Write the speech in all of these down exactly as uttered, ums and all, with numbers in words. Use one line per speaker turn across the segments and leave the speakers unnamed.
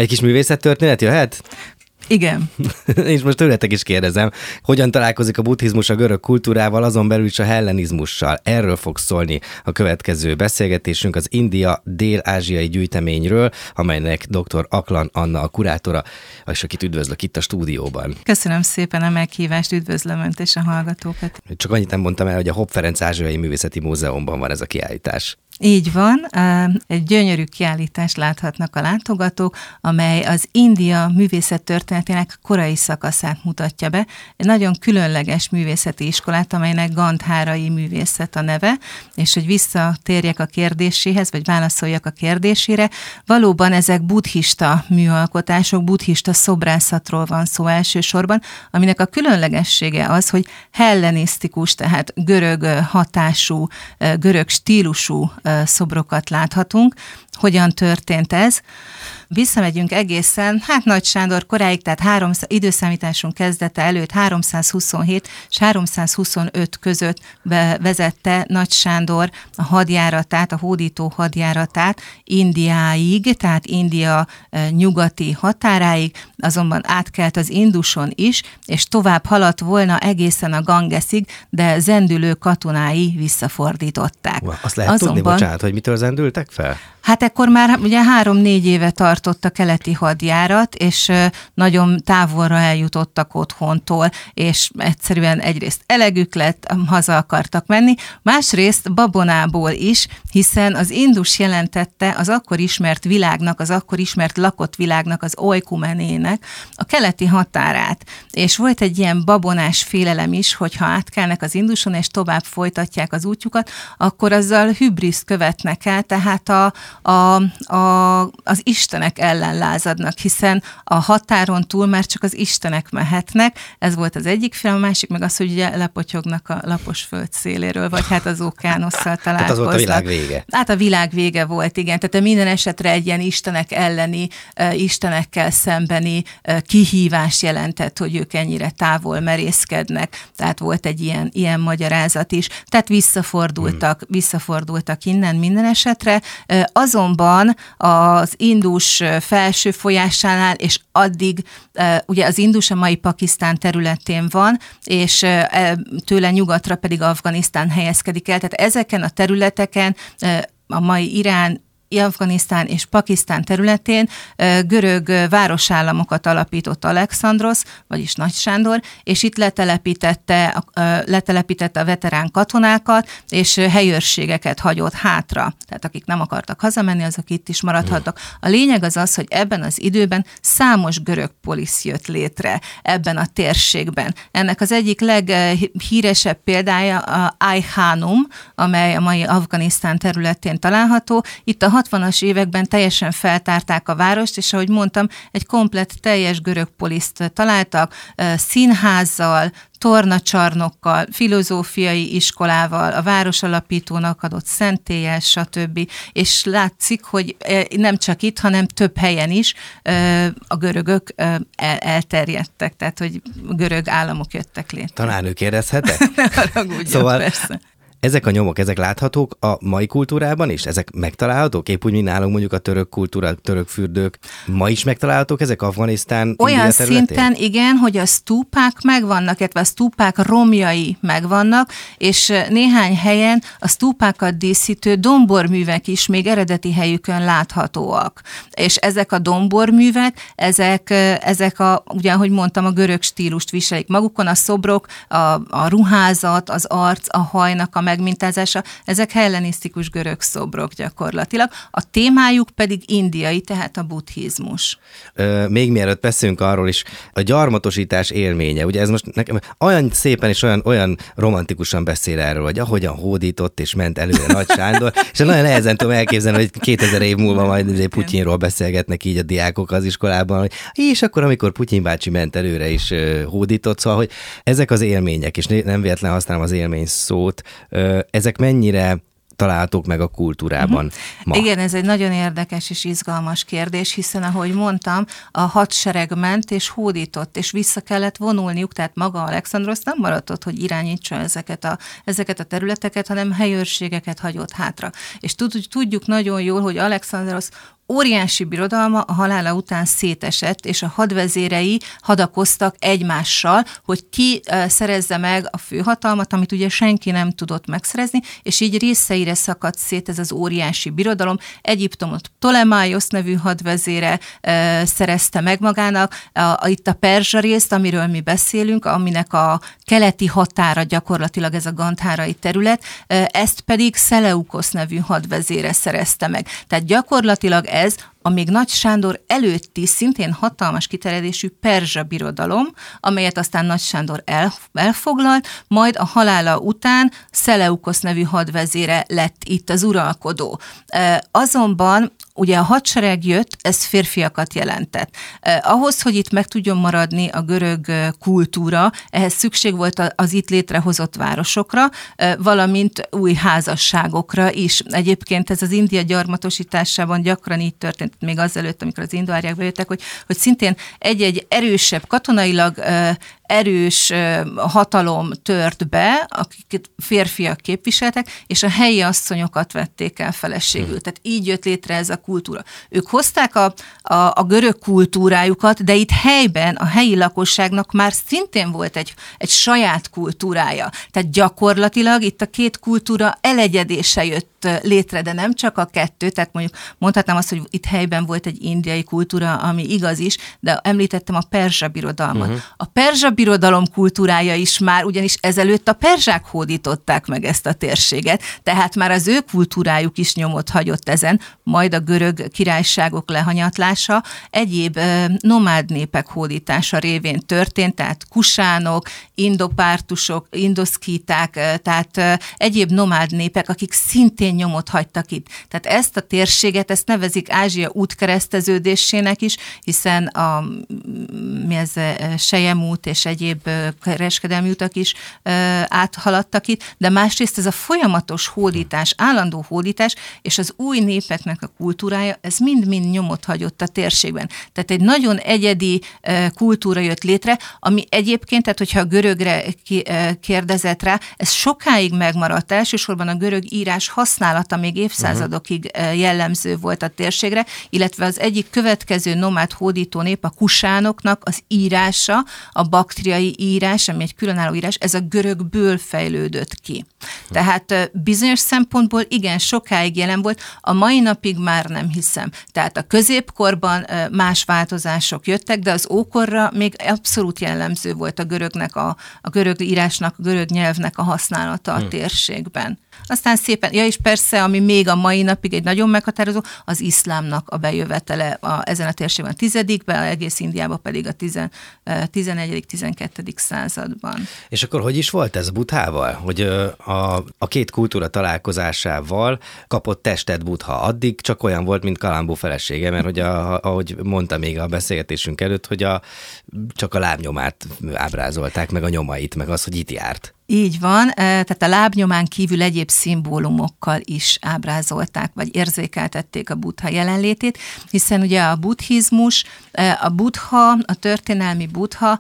Egy kis művészettörténet jöhet?
Igen.
És most tőletek is kérdezem, hogyan találkozik a buddhizmus a görög kultúrával, azon belül is a hellenizmussal. Erről fog szólni a következő beszélgetésünk az India dél-ázsiai gyűjteményről, amelynek dr. Aklan Anna a kurátora, és akit üdvözlök itt a stúdióban.
Köszönöm szépen a meghívást, üdvözlöm Önt és a hallgatókat.
Csak annyit nem mondtam el, hogy a Hopp Ferenc Ázsiai Művészeti Múzeumban van ez a kiállítás.
Így van, egy gyönyörű kiállítást láthatnak a látogatók, amely az India művészettörténetének korai szakaszát mutatja be. Egy nagyon különleges művészeti iskolát, amelynek Gandhárai művészet a neve, és hogy visszatérjek a kérdéséhez, vagy válaszoljak a kérdésére, valóban ezek buddhista műalkotások, buddhista szobrászatról van szó elsősorban, aminek a különlegessége az, hogy hellenisztikus, tehát görög hatású, görög stílusú szobrokat láthatunk. Hogyan történt ez? Visszamegyünk egészen, hát Nagy Sándor koráig, tehát három, időszámításunk kezdete előtt háromszázhuszonhét és háromszázhuszonöt között vezette Nagy Sándor a hadjáratát, a hódító hadjáratát Indiáig, tehát India nyugati határáig, azonban átkelt az Induson is, és tovább haladt volna egészen a Gangesig, de zendülő katonái visszafordították.
Azt lehet azonban tudni, bocsánat, hogy mitől zendültek fel?
Hát ekkor már ugye három-négy éve tartott a keleti hadjárat, és nagyon távolra eljutottak otthontól, és egyszerűen egyrészt elegük lett, haza akartak menni, másrészt babonából is, hiszen az Indus jelentette az akkor ismert világnak, az akkor ismert lakott világnak, az oikumenének a keleti határát. És volt egy ilyen babonás félelem is, hogyha átkelnek az Induson, és tovább folytatják az útjukat, akkor azzal hübriszt követnek el, tehát a A, a, az istenek ellen lázadnak, hiszen a határon túl már csak az istenek mehetnek. Ez volt az egyik fél, a másik meg az, hogy ugye lepotyognak a lapos föld széléről, vagy hát az ókeánosszal találkoznak.
Tehát az volt a világ vége.
Hát a világ vége volt, igen. Tehát minden esetre egy ilyen istenek elleni, istenekkel szembeni kihívás jelentett, hogy ők ennyire távol merészkednek. Tehát volt egy ilyen, ilyen magyarázat is. Tehát visszafordultak, hmm. visszafordultak innen minden esetre. Azonban az Indus felső folyásánál, és addig, ugye az Indus a mai Pakisztán területén van, és tőle nyugatra pedig Afganisztán helyezkedik el. Tehát ezeken a területeken a mai Irán, Afganisztán és Pakisztán területén görög városállamokat alapított Alexandrosz, vagyis Nagy Sándor, és itt letelepítette, letelepítette a veterán katonákat, és helyőrségeket hagyott hátra. Tehát akik nem akartak hazamenni, azok itt is maradhattak. A lényeg az az, hogy ebben az időben számos görög polisz jött létre ebben a térségben. Ennek az egyik leghíresebb példája a Ai-Khanum, amely a mai Afganisztán területén található. Itt a hatvanas években teljesen feltárták a várost, és ahogy mondtam, egy komplett teljes görög poliszt találtak, színházzal, tornacsarnokkal, filozófiai iskolával, a városalapítónak adott szentéllyel, stb. És látszik, hogy nem csak itt, hanem több helyen is a görögök elterjedtek, tehát hogy görög államok jöttek létre.
Tanárnő, kérdezhetek?
Ne haragudjon,
szóval...
persze.
Ezek a nyomok, ezek láthatók a mai kultúrában is? Ezek megtalálhatók? Épp úgy, mint nálunk mondjuk a török kultúra, török fürdők. Ma is megtalálhatók ezek Afganisztán,
olyan
India területén?
Szinten, igen, hogy a sztúpák megvannak, illetve a sztúpák romjai megvannak, és néhány helyen a sztúpákat díszítő domborművek is még eredeti helyükön láthatóak. És ezek a domborművek, ezek, ezek a, ugye, ahogy mondtam, a görög stílust viselik magukon, a szobrok, a, a ruházat, az arc, a hajnak a megmintázása, ezek hellenisztikus görög szobrok gyakorlatilag. A témájuk pedig indiai, tehát a buddhizmus.
Ö, még mielőtt beszélünk arról is, a gyarmatosítás élménye, ugye ez most nekem olyan szépen és olyan, olyan romantikusan beszél erről, hogy ahogyan hódított és ment előre Nagy Sándor, és nagyon nehezen tudom elképzelni, hogy kétezer év múlva majd Putyinról beszélgetnek így a diákok az iskolában, hogy és akkor, amikor Putyin bácsi ment előre is hódított, szóval, hogy ezek az élmények, és nem véletlen használom az élmény szót, ezek mennyire találhatók meg a kultúrában uh-huh. ma?
Igen, ez egy nagyon érdekes és izgalmas kérdés, hiszen ahogy mondtam, a hadsereg ment és hódított, és vissza kellett vonulniuk, tehát maga Alexandrosz nem maradott, hogy irányítsa ezeket a, ezeket a területeket, hanem helyőrségeket hagyott hátra. És tudjuk nagyon jól, hogy Alexandrosz óriási birodalma a halála után szétesett, és a hadvezérei hadakoztak egymással, hogy ki szerezze meg a főhatalmat, amit ugye senki nem tudott megszerezni, és így részeire szakadt szét ez az óriási birodalom. Egyiptomot Ptolemaios nevű hadvezére e, szerezte meg magának, a, a, itt a perzsa részt, amiről mi beszélünk, aminek a keleti határa gyakorlatilag ez a gandhárai terület, e, ezt pedig Szeleukosz nevű hadvezére szerezte meg. Tehát gyakorlatilag ez a még Nagy Sándor előtti szintén hatalmas kiterjedésű perzsa birodalom, amelyet aztán Nagy Sándor el, elfoglalt, majd a halála után Szeleukosz nevű hadvezére lett itt az uralkodó. E, azonban ugye a hadsereg jött, ez férfiakat jelentett. Eh, ahhoz, hogy itt meg tudjon maradni a görög kultúra, ehhez szükség volt az itt létrehozott városokra, eh, valamint új házasságokra is. Egyébként ez az India gyarmatosításában gyakran így történt, még azelőtt, amikor az indoárják bejöttek, hogy, hogy szintén egy-egy erősebb, katonailag eh, erős hatalom tört be, akiket férfiak képviseltek, és a helyi asszonyokat vették el feleségül. Hmm. Tehát így jött létre ez a kultúra. Ők hozták a, a, a görög kultúrájukat, de itt helyben a helyi lakosságnak már szintén volt egy, egy saját kultúrája. Tehát gyakorlatilag itt a két kultúra elegyedése jött létre, de nem csak a kettő, tehát mondjuk mondhatnám azt, hogy itt helyben volt egy indiai kultúra, ami igaz is, de említettem a perzsa birodalmat. Uh-huh. A perzsa birodalom kultúrája is már, ugyanis ezelőtt a perzsák hódították meg ezt a térséget, tehát már az ő kultúrájuk is nyomot hagyott ezen, majd a görög királyságok lehanyatlása egyéb nomád népek hódítása révén történt, tehát kusánok, indopártusok, indoszkíták, tehát egyéb nomád népek, akik szintén nyomot hagytak itt. Tehát ezt a térséget, ezt nevezik Ázsia útkereszteződésének is, hiszen a mi ez, Selyemút és egyéb kereskedelmi utak is áthaladtak itt, de másrészt ez a folyamatos hódítás, állandó hódítás, és az új népeknek a kultúrája, ez mind-mind nyomot hagyott a térségben. Tehát egy nagyon egyedi kultúra jött létre, ami egyébként, tehát hogyha a görögre kérdezett rá, ez sokáig megmaradt, elsősorban a görög írás használata még évszázadokig jellemző volt a térségre, illetve az egyik következő nomád hódító nép, a kusánoknak az írása, a baktriai írás, ami egy különálló írás, ez a görögből fejlődött ki. Tehát bizonyos szempontból igen, sokáig jelen volt, a mai napig már nem hiszem. Tehát a középkorban más változások jöttek, de az ókorra még abszolút jellemző volt a görögnek, a, a görög írásnak, a görög nyelvnek a használata a hmm. térségben. Aztán szépen, ja és persze, ami még a mai napig egy nagyon meghatározó, az iszlámnak a bejövetele a, ezen a térségben a tizedikben, egész Indiában pedig a tizenegyedik-tizenkettedik században. És
akkor hogy is volt ez Buddhával? Hogy a, a két kultúra találkozásával kapott testet Buddha. Addig csak olyan volt, mint Kalambó felesége, mert hogy a, ahogy mondta még a beszélgetésünk előtt, hogy a, csak a lábnyomát ábrázolták, meg a nyomait, meg az, hogy itt járt.
Így van, tehát a lábnyomán kívül egyéb szimbólumokkal is ábrázolták, vagy érzékeltették a Buddha jelenlétét, hiszen ugye a buddhizmus, a Buddha, a történelmi Buddha,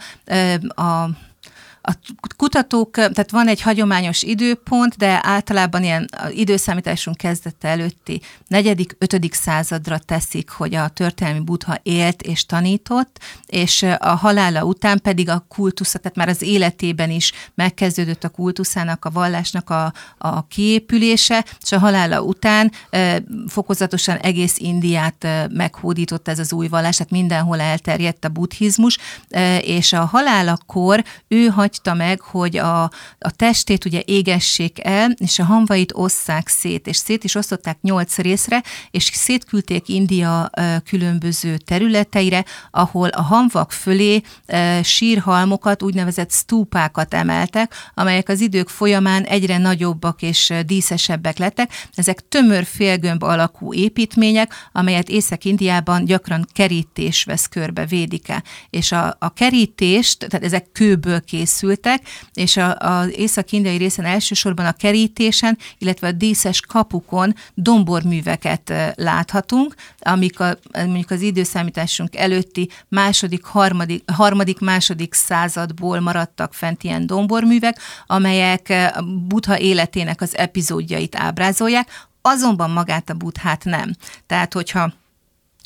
a A kutatók, tehát van egy hagyományos időpont, de általában ilyen időszámításunk kezdete előtti negyedik, ötödik századra teszik, hogy a történelmi Buddha élt és tanított, és a halála után pedig a kultusza, tehát már az életében is megkezdődött a kultuszának, a vallásnak a, a kiépülése, és a halála után e, fokozatosan egész Indiát e, meghódított ez az új vallás, tehát mindenhol elterjedt a buddhizmus, e, és a halálakor ő hagy hagyta meg, hogy a, a testét ugye égessék el, és a hamvait osszák szét, és szét is osztották nyolc részre, és szétküldték India különböző területeire, ahol a hamvak fölé sírhalmokat, úgynevezett stúpákat emeltek, amelyek az idők folyamán egyre nagyobbak és díszesebbek lettek. Ezek tömör félgömb alakú építmények, amelyet Észak-Indiában gyakran kerítés vesz körbe, védike. És a, a kerítést, tehát ezek kőből készültek, és az észak-indiai részen elsősorban a kerítésen, illetve a díszes kapukon domborműveket láthatunk, amik a, mondjuk az időszámításunk előtti második, harmadik, harmadik, második századból maradtak fent ilyen domborművek, amelyek Buddha életének az epizódjait ábrázolják, azonban magát a Buddhát nem. Tehát, hogyha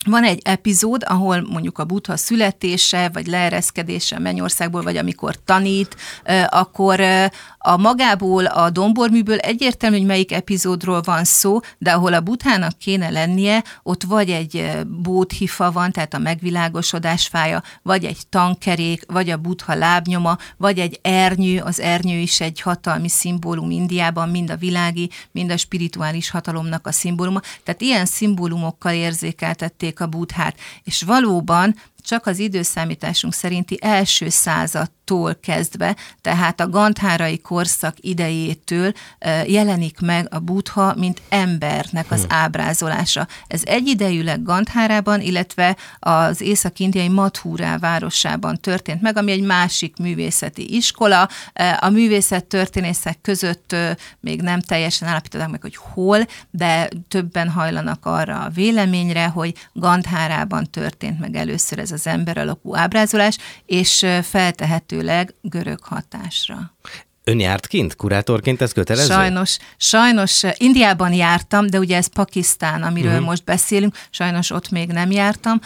Van egy epizód, ahol mondjuk a Buddha születése, vagy leereszkedése Mennyországból, vagy amikor tanít, akkor a magából, a domborműből egyértelmű, hogy melyik epizódról van szó, de ahol a Buddhának kéne lennie, ott vagy egy bódhifa van, tehát a megvilágosodás fája, vagy egy tankerék, vagy a Buddha lábnyoma, vagy egy ernyő, az ernyő is egy hatalmi szimbólum Indiában, mind a világi, mind a spirituális hatalomnak a szimbóluma. Tehát ilyen szimbólumokkal érzékeltették a Buddhát, és valóban csak az időszámításunk szerinti első századtól kezdve, tehát a gandhárai korszak idejétől jelenik meg a Buddha, mint embernek az ábrázolása. Ez egyidejűleg Gandhárában, illetve az észak-indiai Mathura városában történt meg, ami egy másik művészeti iskola. A művészettörténészek között még nem teljesen állapították meg, hogy hol, de többen hajlanak arra a véleményre, hogy Gandhárában történt meg először ez az ember alakú ábrázolás, és feltehetőleg görög hatásra.
Ön járt kint? Kurátorként ez kötelező?
Sajnos, sajnos Indiában jártam, de ugye ez Pakisztán, amiről uh-huh. most beszélünk, sajnos ott még nem jártam.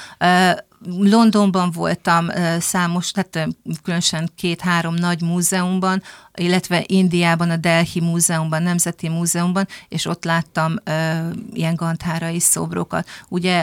Londonban voltam számos, tehát különösen két-három nagy múzeumban, illetve Indiában, a Delhi Múzeumban, Nemzeti Múzeumban, és ott láttam ilyen gandhárai szobrokat. Ugye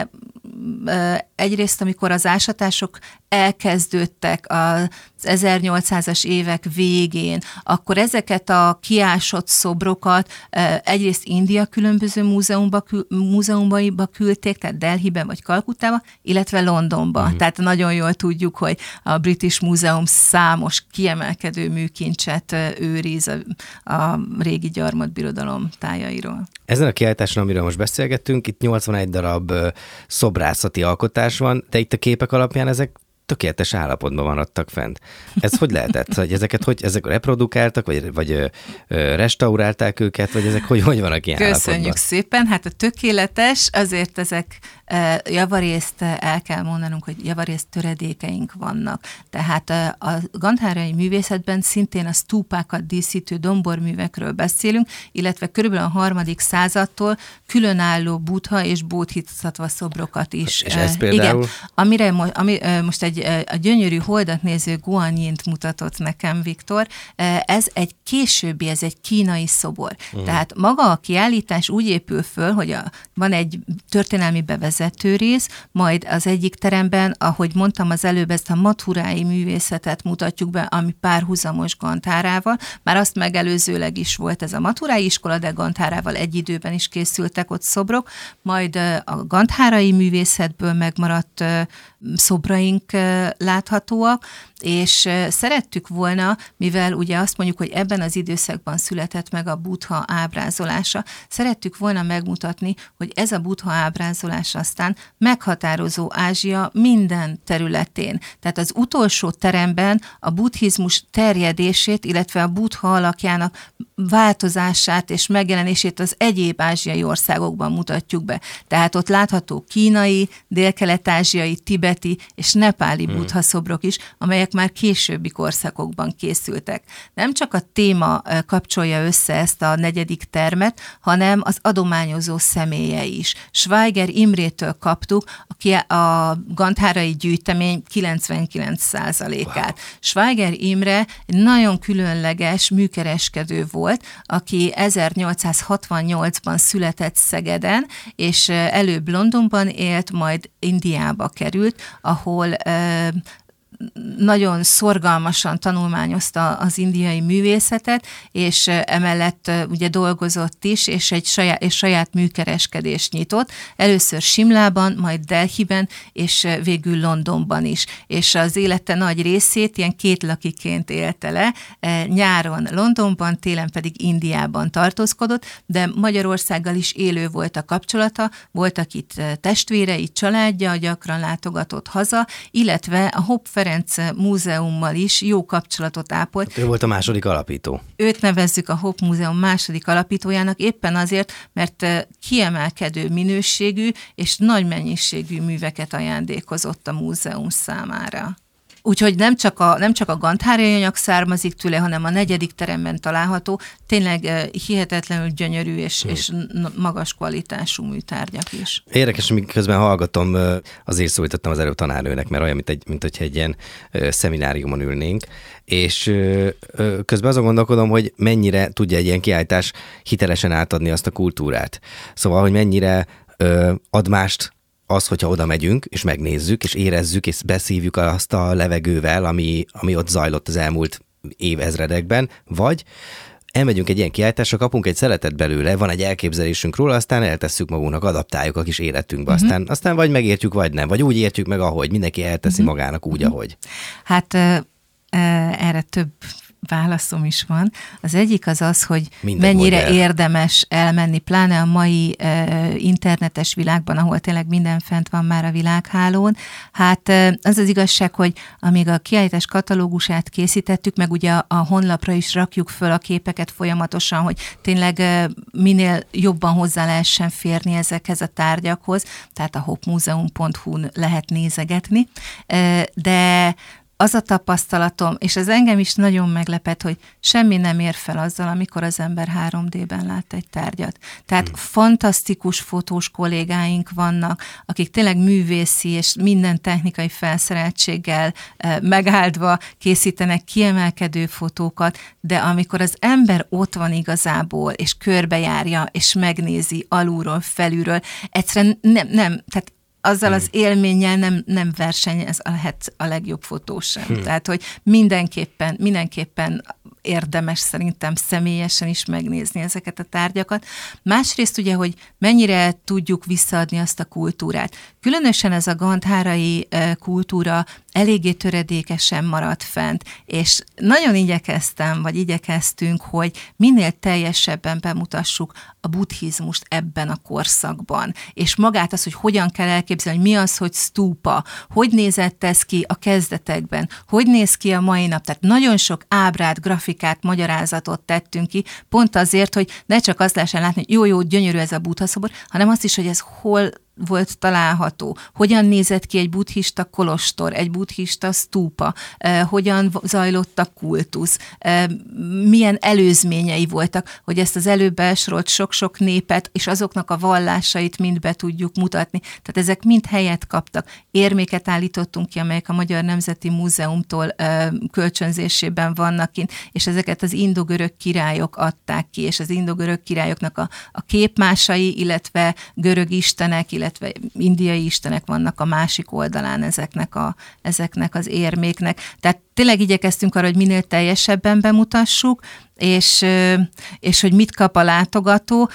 egyrészt, amikor az ásatások elkezdődtek az ezernyolcszázas évek végén, akkor ezeket a kiásott szobrokat egyrészt India különböző múzeumba, múzeumaiba küldték, tehát Delhiben vagy Kalkuttába, illetve Londonba. Mm. Tehát nagyon jól tudjuk, hogy a British Múzeum számos kiemelkedő műkincset őriz a, a régi gyarmatbirodalom tájairól.
Ezen a kiállításon, amiről most beszélgettünk, itt nyolcvanegy darab szobrászati alkotás van, de itt a képek alapján ezek tökéletes állapotban maradtak fent. Ez hogy lehetett? Hogy ezeket hogy, ezek reprodukáltak, vagy, vagy ö, ö, restaurálták őket, vagy ezek hogy, hogy vannak ilyen
Köszönjük
állapotban?
szépen. Hát a tökéletes, azért ezek e, javarészt el kell mondanunk, hogy javarészt töredékeink vannak. Tehát e, a gandhárai művészetben szintén a stúpákat díszítő domborművekről beszélünk, illetve körülbelül a harmadik századtól különálló Buddha és Bodhisattva szobrokat is.
És ez például?
Igen, amire mo, ami, most egy a gyönyörű holdat néző Guanyint mutatott nekem Viktor, ez egy későbbi, ez egy kínai szobor. Uh-huh. Tehát maga a kiállítás úgy épül föl, hogy a, van egy történelmi bevezető rész, majd az egyik teremben, ahogy mondtam az előbb, ezt a mathurái művészetet mutatjuk be, ami párhuzamos Gandhárával. Már azt megelőzőleg is volt ez a mathurái iskola, de Gandhárával egy időben is készültek ott szobrok, majd a gandhárai művészetből megmaradt szobraink láthatóak, és szerettük volna, mivel ugye azt mondjuk, hogy ebben az időszakban született meg a Buddha ábrázolása, szerettük volna megmutatni, hogy ez a Buddha ábrázolás aztán meghatározó Ázsia minden területén. Tehát az utolsó teremben a buddhizmus terjedését, illetve a Buddha alakjának változását és megjelenését az egyéb ázsiai országokban mutatjuk be. Tehát ott látható kínai, délkelet-ázsiai, tibeti és nepáli hmm. Buddha szobrok is, amelyek már későbbi korszakokban készültek. Nem csak a téma kapcsolja össze ezt a negyedik termet, hanem az adományozó személye is. Schweiger Imrétől kaptuk a, a gandhárai gyűjtemény kilencvenkilenc százalékát. Wow. Schweiger Imre egy nagyon különleges műkereskedő volt, aki ezernyolcszázhatvannyolcban született Szegeden, és előbb Londonban élt, majd Indiába került, ahol uh, nagyon szorgalmasan tanulmányozta az indiai művészetet, és emellett ugye dolgozott is, és egy saját, és saját műkereskedést nyitott. Először Simlában, majd Delhiben, és végül Londonban is. És az élete nagy részét ilyen kétlakiként élte le, nyáron Londonban, télen pedig Indiában tartózkodott, de Magyarországgal is élő volt a kapcsolata, voltak itt testvérei, családja, gyakran látogatott haza, illetve a Hopp Ferenc Múzeummal is jó kapcsolatot ápolt.
Ő volt a második alapító.
Őt nevezzük a Hopp Múzeum második alapítójának éppen azért, mert kiemelkedő minőségű és nagy mennyiségű műveket ajándékozott a múzeum számára. úgyhogy nem csak a, nem csak a gandhárai anyag származik tőle, hanem a negyedik teremben található, tényleg hihetetlenül gyönyörű és, hmm. és magas kvalitású műtárgyak is.
Érdekes, miközben hallgatom, azért szólítottam az előbb tanárnőnek, mert olyan, mint, egy, mint hogyha egy ilyen szemináriumon ülnénk, és közben azon gondolkodom, hogy mennyire tudja egy ilyen kiállítás hitelesen átadni azt a kultúrát. Szóval, hogy mennyire ad mást az, hogyha oda megyünk, és megnézzük, és érezzük, és beszívjuk azt a levegővel, ami, ami ott zajlott az elmúlt évezredekben, vagy elmegyünk egy ilyen kiállításra, kapunk egy szeletet belőle, van egy elképzelésünk róla, aztán eltesszük magunknak, adaptáljuk a kis életünkbe, uh-huh. aztán, aztán vagy megértjük, vagy nem, vagy úgy értjük meg, ahogy mindenki elteszi uh-huh. magának úgy, ahogy.
Hát uh, uh, erre több válaszom is van. Az egyik az az, hogy Minden mennyire érdemes elmenni, pláne a mai uh, internetes világban, ahol tényleg minden fent van már a világhálón. Hát uh, az az igazság, hogy amíg a kiállítás katalógusát készítettük, meg ugye a, a honlapra is rakjuk föl a képeket folyamatosan, hogy tényleg uh, minél jobban hozzá lehessen férni ezekhez a tárgyakhoz, tehát a hopmuseum pont hu-n lehet nézegetni, uh, de az a tapasztalatom, és ez engem is nagyon meglepett, hogy semmi nem ér fel azzal, amikor az ember három dében lát egy tárgyat. Tehát hmm. fantasztikus fotós kollégáink vannak, akik tényleg művészi és minden technikai felszereltséggel eh, megáldva készítenek kiemelkedő fotókat, de amikor az ember ott van igazából, és körbejárja, és megnézi alulról, felülről, egyszerűen nem, nem tehát azzal az élménnyel nem, nem versenyez lehet a legjobb fotó sem. Hmm. Tehát, hogy mindenképpen, mindenképpen érdemes szerintem személyesen is megnézni ezeket a tárgyakat. Másrészt ugye, hogy mennyire tudjuk visszaadni azt a kultúrát. Különösen ez a gandhárai kultúra eléggé töredékesen maradt fent, és nagyon igyekeztem, vagy igyekeztünk, hogy minél teljesebben bemutassuk a buddhizmust ebben a korszakban, és magát az, hogy hogyan kell elképzelni, hogy mi az, hogy stúpa, hogy nézett ez ki a kezdetekben, hogy néz ki a mai nap, tehát nagyon sok ábrát, grafikát, magyarázatot tettünk ki, pont azért, hogy ne csak azt lehessen látni, hogy jó-jó, gyönyörű ez a Buddha szobor, hanem azt is, hogy ez hol volt található, hogyan nézett ki egy buddhista kolostor, egy buddhista sztúpa, eh, hogyan zajlott a kultusz, eh, milyen előzményei voltak, hogy ezt az előbb elsorolt sok-sok népet és azoknak a vallásait mind be tudjuk mutatni. Tehát ezek mind helyet kaptak. Érméket állítottunk ki, amelyek a Magyar Nemzeti Múzeumtól eh, kölcsönzésében vannak kint, és ezeket az indogörög királyok adták ki, és az indogörög királyoknak a, a képmásai, illetve görög istenek, illetve illetve indiai istenek vannak a másik oldalán ezeknek, a, ezeknek az érméknek. Tehát tényleg igyekeztünk arra, hogy minél teljesebben bemutassuk, és, és hogy mit kap a látogató.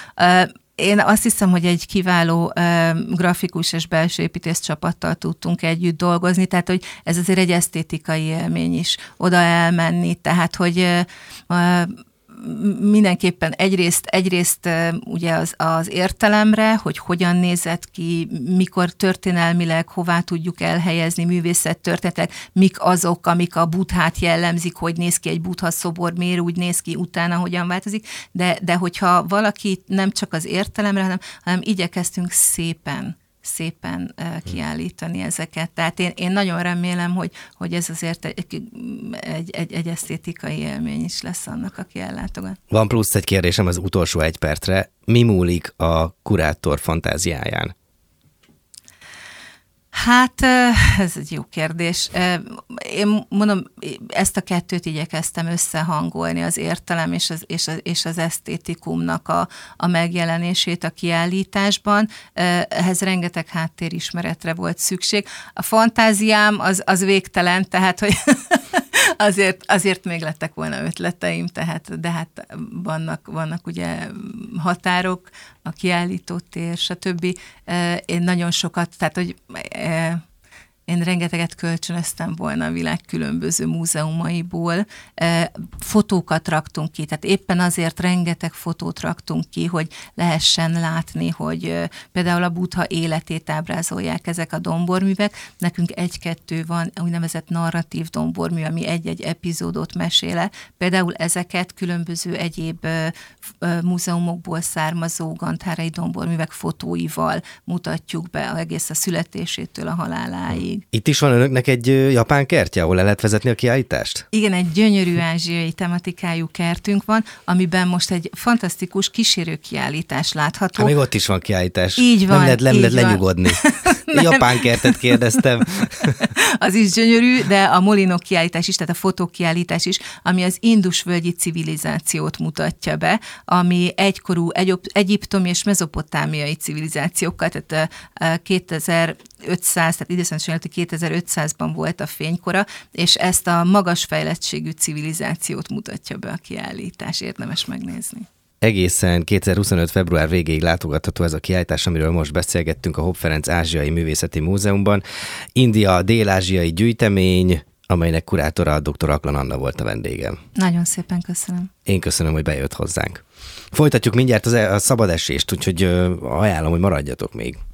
Én azt hiszem, hogy egy kiváló grafikus és belső építész csapattal tudtunk együtt dolgozni, tehát hogy ez azért egy esztétikai élmény is oda elmenni, tehát hogy mindenképpen egyrészt, egyrészt ugye az, az értelemre, hogy hogyan nézett ki, mikor történelmileg, hová tudjuk elhelyezni művészettörténetek, mik azok, amik a Buddhát jellemzik, hogy néz ki egy Buddha szobor, miért úgy néz ki utána, hogyan változik, de, de hogyha valaki nem csak az értelemre, hanem, hanem igyekeztünk szépen szépen uh, kiállítani ezeket. Tehát én, én nagyon remélem, hogy, hogy ez azért egy, egy, egy, egy esztétikai élmény is lesz annak, aki ellátogat.
Van plusz egy kérdésem az utolsó egy percre. Mi múlik a kurátor fantáziáján?
Hát ez egy jó kérdés. Én mondom, ezt a kettőt igyekeztem összehangolni, az értelem és az, és az, és az esztétikumnak a, a megjelenését a kiállításban. Ehhez rengeteg háttérismeretre volt szükség. A fantáziám az, az végtelen, tehát hogy azért, azért még lettek volna ötleteim, tehát, de hát vannak, vannak ugye határok, a kiállítótér, stb. Én nagyon sokat, tehát hogy én rengeteget kölcsönöztem volna a világ különböző múzeumaiból. Fotókat raktunk ki, tehát éppen azért rengeteg fotót raktunk ki, hogy lehessen látni, hogy például a Buddha életét ábrázolják ezek a domborművek. Nekünk egy-kettő van, úgynevezett narratív dombormű, ami egy-egy epizódot mesél el. Például ezeket különböző egyéb múzeumokból származó gandhárai domborművek fotóival mutatjuk be egész a születésétől a haláláig. végig.
Itt is van önöknek egy japán kertje, ahol le lehet vezetni a kiállítást?
Igen, egy gyönyörű ázsiai tematikájú kertünk van, amiben most egy fantasztikus kísérőkiállítás látható.
Hát még ott is van kiállítás.
Így van.
Nem lehet, nem
így
lehet
van.
lenyugodni. Japán kertet kérdeztem.
Az is gyönyörű, de a Molinok kiállítás is, tehát a fotókiállítás is, ami az indusvölgyi civilizációt mutatja be, ami egykorú egyop, egyiptomi és mezopotámiai civilizációkkal, tehát kétezer-ötszáz, tehát időszakban kétezer-ötszázban volt a fénykora, és ezt a magas fejlettségű civilizációt mutatja be a kiállítás, érdemes megnézni.
Egészen kétezer-huszonöt. február végéig látogatható ez a kiállítás, amiről most beszélgettünk a Hopp Ferenc Ázsiai Művészeti Múzeumban. India dél-ázsiai gyűjtemény, amelynek kurátora dr. Aklan Anna volt a vendégem.
Nagyon szépen köszönöm.
Én köszönöm, hogy bejött hozzánk. Folytatjuk mindjárt az, a szabadesést, úgyhogy ajánlom, hogy maradjatok még.